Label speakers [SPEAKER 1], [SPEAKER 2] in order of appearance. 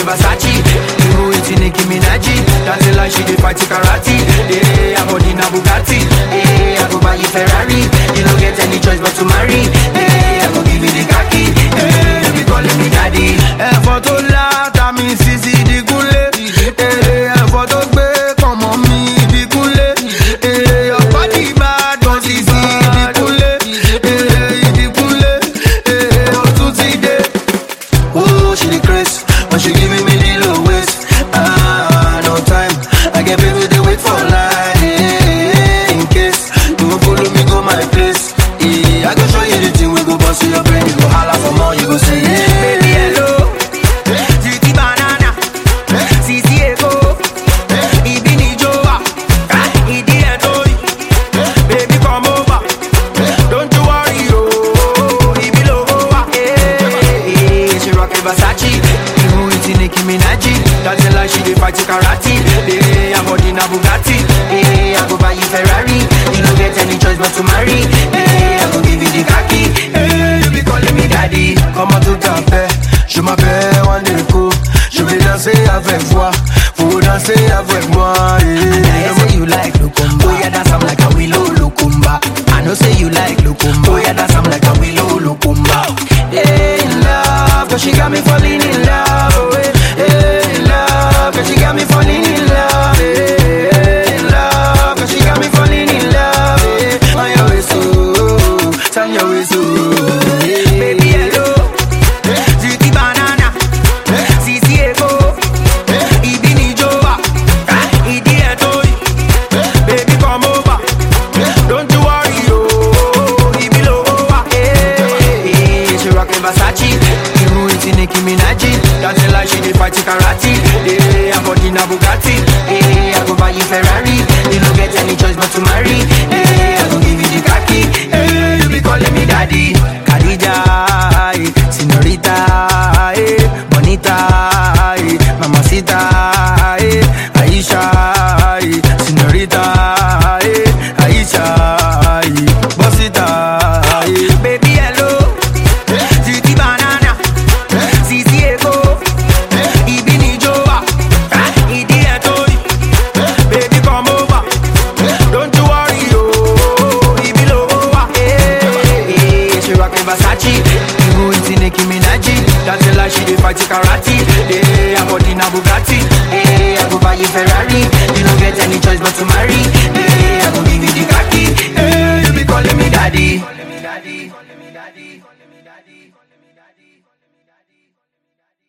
[SPEAKER 1] Versace. You eating Nicki Minaj. That's a lie, she dey fight karate. Hey, I body na Bugatti. Hey, I go buy you Ferrari. You don't get any choice but to marry. Hey, I go give you the khaki. Hey, you be calling me daddy. Photo la, that means Sisi di Gule. Hey, photo gbe, come on me di Gule. Hey, your body bad, don't Sisi di Gule. Hey, di Gule. Hey, oh tutti day. Oh, she the craze when she giving me the low waist. No time, I get people they wait for line. In case you won't follow me, go my place. I go show you the thing, we go bust your brain. You go holla for more, you go say yeah. Baby hello, Titi banana, Sisi ego, Ibini joa, Idi etoi. Baby come over, don't you worry oh, Ibi logoa. Hey, she rockin' Versace, you eating Nicki Minaj. That's a lie, she dey fight karate. Hey, her body na Bugatti. Hey, I go buy you Ferrari. You don't get any choice but to marry. Hey, I go give you the khaki. Hey, you be calling me daddy. Comment tout à fait, je m'appelle Wandeko. Je vais danser avec toi, faut danser avec moi. I say you like Lukumba. Oh yeah, dance I'm like a willow Lukumba. I know say you like Lukumba. Oh yeah, dance I'm like a willow Lukumba. Hey, in love, cause she got me falling in love. Oh, hey, in love, cause she got me falling in love. Hey, in love, cause she got me falling in love. Hey, on your way so, turn your way so. Baby hello, Titi banana, Sisi ego, Ibini joa, Idi etoi. Baby come over, don't you worry oh, Ibi logoa. Hey, she rockin' Versace, you eating Nicki Minaj. That's a lie, she dey fight karate. Hey, her body na Bugatti. Hey, I go buy you Ferrari. You don't get any choice but to marry. Hey, I go give you the khaki. Hey, you be calling me daddy. Khadija, señorita, bonita, mamacita, Aisha, señorita, Aisha, bosita. Baby hello, Titi banana, Sisi ego, Ibini joa, Idi etoi. Baby come over, don't you worry oh, Ibi logoa. Hey, she rockin' Versace, you eating Nicki Minaj. That's a lie, she dey fight karate. Hey, her body na Bugatti. Hey, I go buy you Ferrari. You don't get any choice but to marry. Hey, I go give you the khaki.